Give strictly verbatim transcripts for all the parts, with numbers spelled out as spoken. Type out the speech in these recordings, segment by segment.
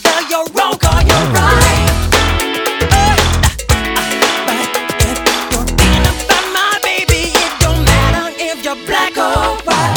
whether you're wrong or you're right. Black or white.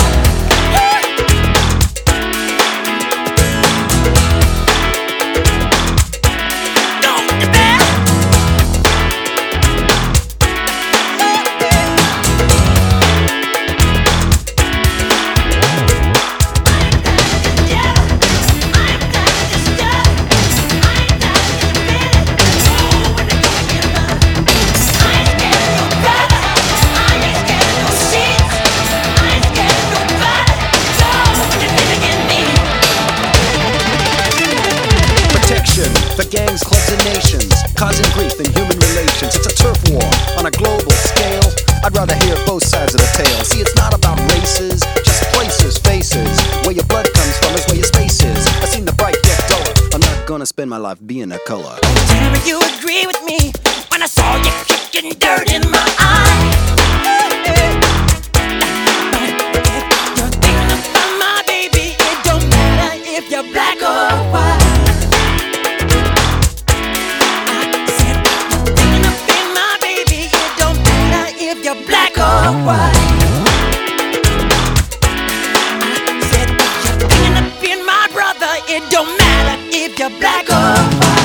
For gangs, clubs, and nations, causing grief in human relations. It's a turf war on a global scale. I'd rather hear both sides of the tale. See, it's not about races, just places, faces. Where your blood comes from is where your space is. I seen the bright get duller. I'm not gonna spend my life being a color. Tell me you agree with me when I saw you kicking dirt in my eye. You're thinking about my baby. It don't matter if you're black or white. Black or white. I said, you're thinking of being my brother. It don't matter if you're black or white.